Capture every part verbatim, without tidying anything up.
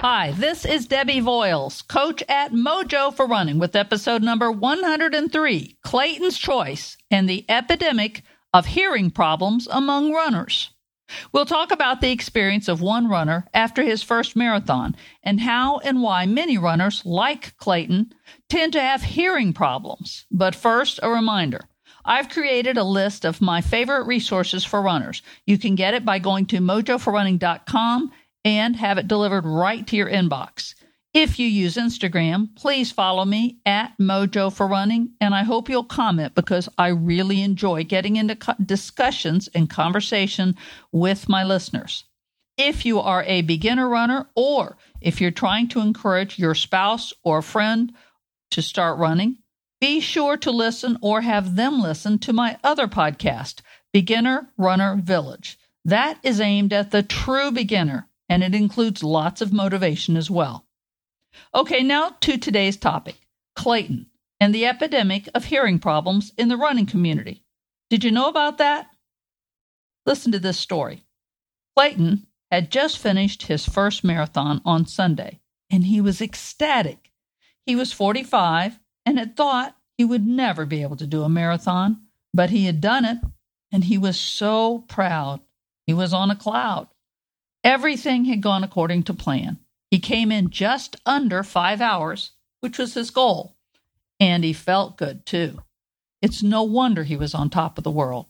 Hi, this is Debbie Voiles, coach at Mojo for Running, with episode number one hundred three, Clayton's Choice and the Epidemic of Hearing Problems Among Runners. We'll talk about the experience of one runner after his first marathon and how and why many runners, like Clayton, tend to have hearing problems. But first, a reminder. I've created a list of my favorite resources for runners. You can get it by going to mojo for running dot com and have it delivered right to your inbox. If you use Instagram, please follow me at Mojo for Running, and I hope you'll comment because I really enjoy getting into co- discussions and conversation with my listeners. If you are a beginner runner, or if you're trying to encourage your spouse or friend to start running, be sure to listen or have them listen to my other podcast, Beginner Runner Village. That is aimed at the true beginner, and it includes lots of motivation as well. Okay, now to today's topic, Clayton and the epidemic of hearing problems in the running community. Did you know about that? Listen to this story. Clayton had just finished his first marathon on Sunday, and he was ecstatic. He was forty-five and had thought he would never be able to do a marathon, but he had done it, and he was so proud. He was on a cloud. Everything had gone according to plan. He came in just under five hours, which was his goal, and he felt good, too. It's no wonder he was on top of the world.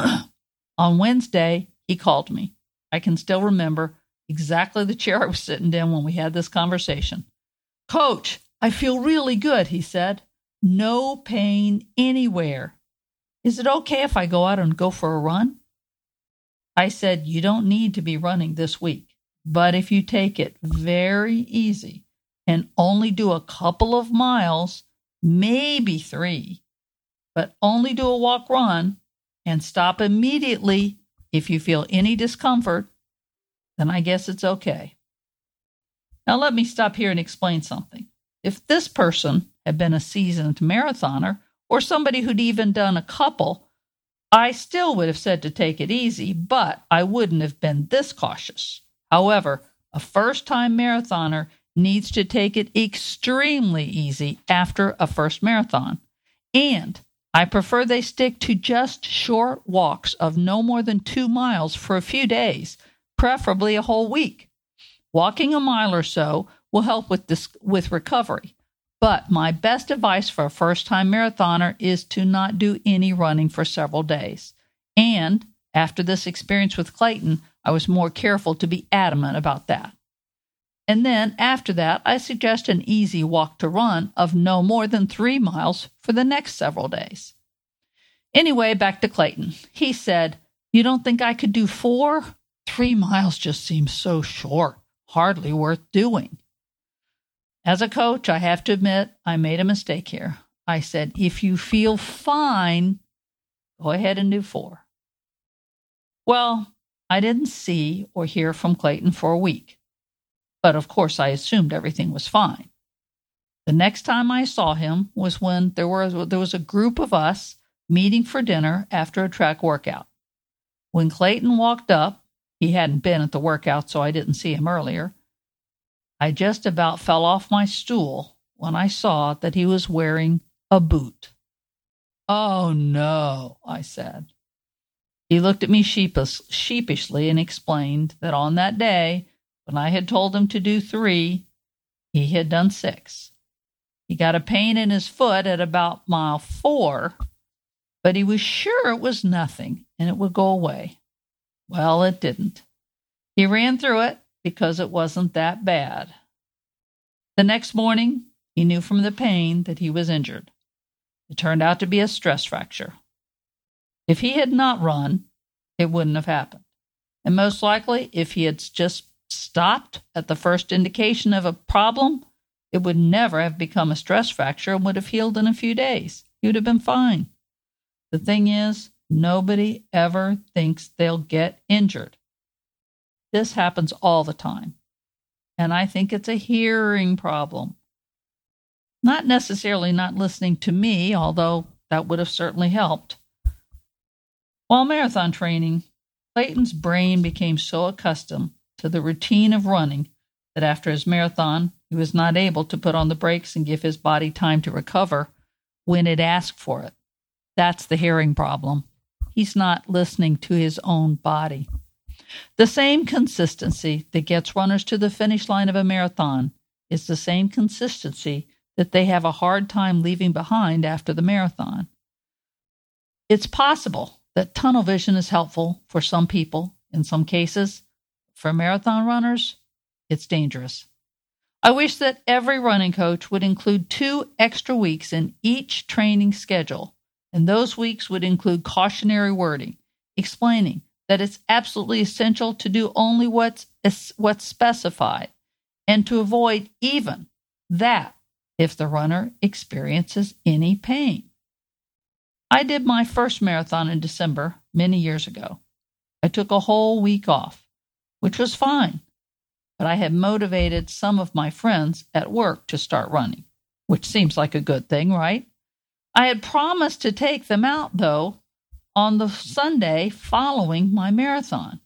On Wednesday, he called me. I can still remember exactly the chair I was sitting in when we had this conversation. "Coach, I feel really good," he said. "No pain anywhere. Is it okay if I go out and go for a run?" I said, "You don't need to be running this week, but if you take it very easy and only do a couple of miles, maybe three, but only do a walk run and stop immediately if you feel any discomfort, then I guess it's okay." Now let me stop here and explain something. If this person had been a seasoned marathoner or somebody who'd even done a couple, I still would have said to take it easy, but I wouldn't have been this cautious. However, a first-time marathoner needs to take it extremely easy after a first marathon. And I prefer they stick to just short walks of no more than two miles for a few days, preferably a whole week. Walking a mile or so will help with this, with recovery. But my best advice for a first-time marathoner is to not do any running for several days. And after this experience with Clayton, I was more careful to be adamant about that. And then after that, I suggest an easy walk to run of no more than three miles for the next several days. Anyway, back to Clayton. He said, "You don't think I could do four? Three miles just seems so short, hardly worth doing." As a coach, I have to admit I made a mistake here. I said, if you feel fine, go ahead and do four. Well, I didn't see or hear from Clayton for a week, but of course I assumed everything was fine. The next time I saw him was when there was, there was a group of us meeting for dinner after a track workout. When Clayton walked up, he hadn't been at the workout, so I didn't see him earlier, I just about fell off my stool when I saw that he was wearing a boot. "Oh, no," I said. He looked at me sheepish, sheepishly and explained that on that day, when I had told him to do three, he had done six. He got a pain in his foot at about mile four, but he was sure it was nothing and it would go away. Well, it didn't. He ran through it because it wasn't that bad. The next morning, he knew from the pain that he was injured. It turned out to be a stress fracture. If he had not run, it wouldn't have happened. And most likely, if he had just stopped at the first indication of a problem, it would never have become a stress fracture and would have healed in a few days. He would have been fine. The thing is, nobody ever thinks they'll get injured. This happens all the time, and I think it's a hearing problem. Not necessarily not listening to me, although that would have certainly helped. While marathon training, Clayton's brain became so accustomed to the routine of running that after his marathon, he was not able to put on the brakes and give his body time to recover when it asked for it. That's the hearing problem. He's not listening to his own body. The same consistency that gets runners to the finish line of a marathon is the same consistency that they have a hard time leaving behind after the marathon. It's possible that tunnel vision is helpful for some people in some cases. For marathon runners, it's dangerous. I wish that every running coach would include two extra weeks in each training schedule, and those weeks would include cautionary wording, explaining that it's absolutely essential to do only what's, what's specified, and to avoid even that if the runner experiences any pain. I did my first marathon in December many years ago. I took a whole week off, which was fine, but I had motivated some of my friends at work to start running, which seems like a good thing, right? I had promised to take them out, though, on the Sunday following my marathon.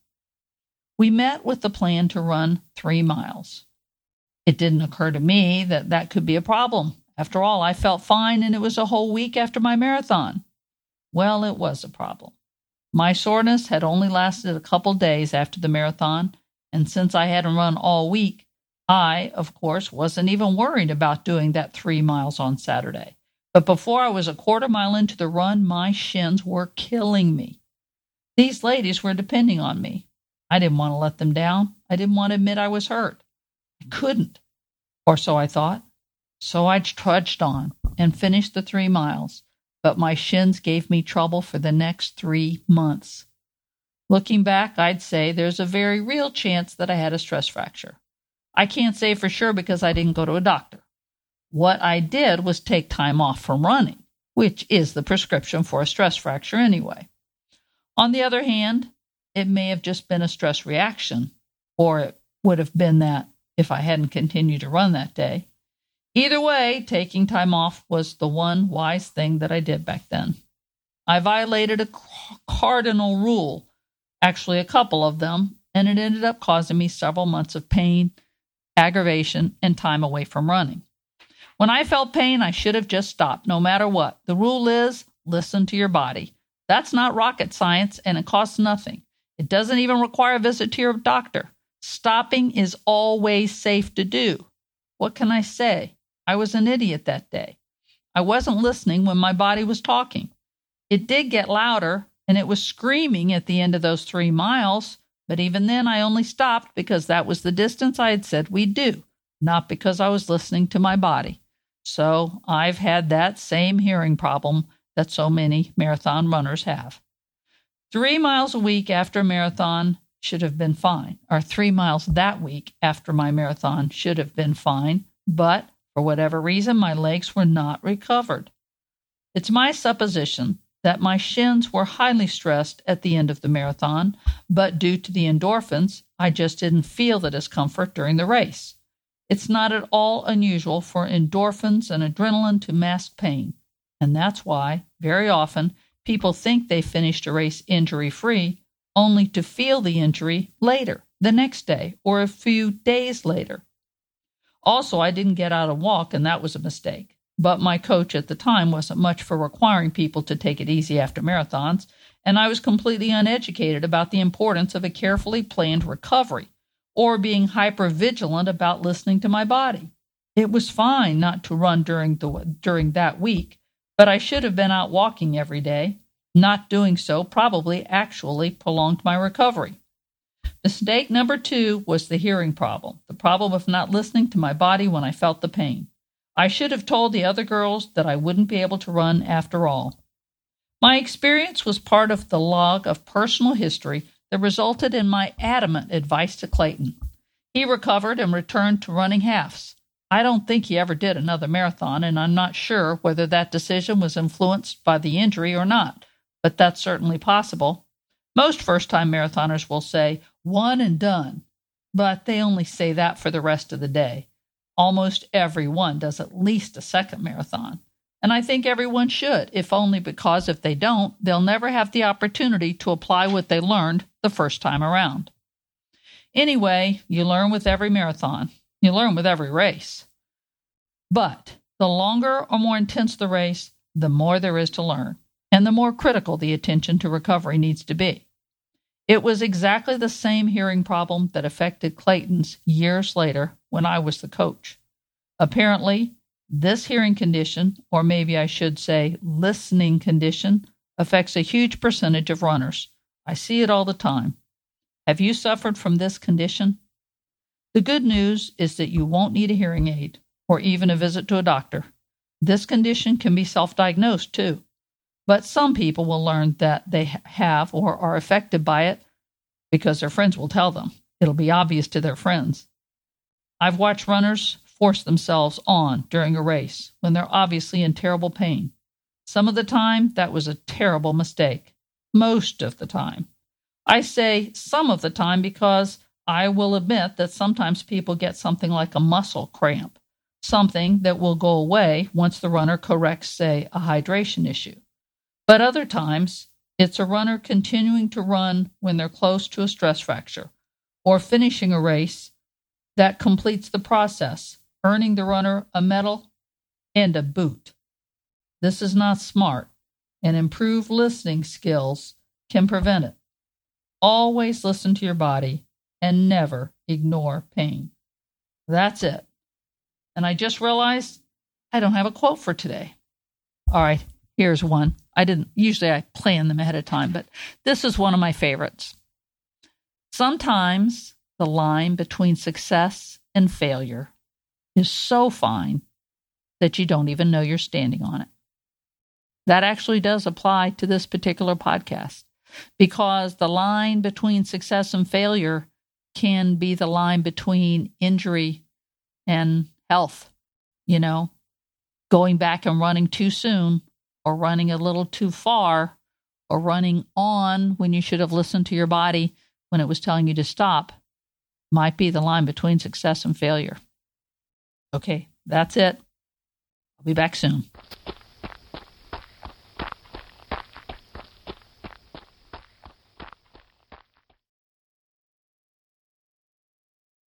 We met with the plan to run three miles. It didn't occur to me that that could be a problem. After all, I felt fine, and it was a whole week after my marathon. Well, it was a problem. My soreness had only lasted a couple days after the marathon, and since I hadn't run all week, I, of course, wasn't even worried about doing that three miles on Saturday. But before I was a quarter mile into the run, my shins were killing me. These ladies were depending on me. I didn't want to let them down. I didn't want to admit I was hurt. I couldn't, or so I thought. So I trudged on and finished the three miles, but my shins gave me trouble for the next three months. Looking back, I'd say there's a very real chance that I had a stress fracture. I can't say for sure because I didn't go to a doctor. What I did was take time off from running, which is the prescription for a stress fracture anyway. On the other hand, it may have just been a stress reaction, or it would have been that if I hadn't continued to run that day. Either way, taking time off was the one wise thing that I did back then. I violated a cardinal rule, actually a couple of them, and it ended up causing me several months of pain, aggravation, and time away from running. When I felt pain, I should have just stopped, no matter what. The rule is, listen to your body. That's not rocket science, and it costs nothing. It doesn't even require a visit to your doctor. Stopping is always safe to do. What can I say? I was an idiot that day. I wasn't listening when my body was talking. It did get louder, and it was screaming at the end of those three miles, but even then I only stopped because that was the distance I had said we'd do, not because I was listening to my body. So I've had that same hearing problem that so many marathon runners have. Three miles a week after a marathon should have been fine, or three miles that week after my marathon should have been fine, but for whatever reason, my legs were not recovered. It's my supposition that my shins were highly stressed at the end of the marathon, but due to the endorphins, I just didn't feel the discomfort during the race. It's not at all unusual for endorphins and adrenaline to mask pain, and that's why, very often, people think they finished a race injury-free, only to feel the injury later, the next day, or a few days later. Also, I didn't get out and walk, and that was a mistake. But my coach at the time wasn't much for requiring people to take it easy after marathons, and I was completely uneducated about the importance of a carefully planned recovery, or being hyper-vigilant about listening to my body. It was fine not to run during the during that week, but I should have been out walking every day. Not doing so probably actually prolonged my recovery. Mistake number two was the hearing problem, the problem of not listening to my body when I felt the pain. I should have told the other girls that I wouldn't be able to run after all. My experience was part of the log of personal history that resulted in my adamant advice to Clayton. He recovered and returned to running halves. I don't think he ever did another marathon, and I'm not sure whether that decision was influenced by the injury or not, but that's certainly possible. Most first-time marathoners will say, one and done, but they only say that for the rest of the day. Almost everyone does at least a second marathon, and I think everyone should, if only because if they don't, they'll never have the opportunity to apply what they learned the first time around. Anyway, you learn with every marathon. You learn with every race. But the longer or more intense the race, the more there is to learn, and the more critical the attention to recovery needs to be. It was exactly the same hearing problem that affected Clayton's years later when I was the coach. Apparently, this hearing condition, or maybe I should say listening condition, affects a huge percentage of runners. I see it all the time. Have you suffered from this condition? The good news is that you won't need a hearing aid or even a visit to a doctor. This condition can be self-diagnosed too, but some people will learn that they have or are affected by it because their friends will tell them. It'll be obvious to their friends. I've watched runners force themselves on during a race when they're obviously in terrible pain. Some of the time, that was a terrible mistake. Most of the time. I say some of the time because I will admit that sometimes people get something like a muscle cramp, something that will go away once the runner corrects, say, a hydration issue. But other times, it's a runner continuing to run when they're close to a stress fracture, or finishing a race that completes the process, earning the runner a medal and a boot. This is not smart, and improved listening skills can prevent it. Always listen to your body and never ignore pain. That's it. And I just realized I don't have a quote for today. All right, here's one. I didn't, usually I plan them ahead of time, but this is one of my favorites. Sometimes the line between success and failure is so fine that you don't even know you're standing on it. That actually does apply to this particular podcast, because the line between success and failure can be the line between injury and health. You know, going back and running too soon, or running a little too far, or running on when you should have listened to your body when it was telling you to stop, might be the line between success and failure. Okay, that's it. I'll be back soon.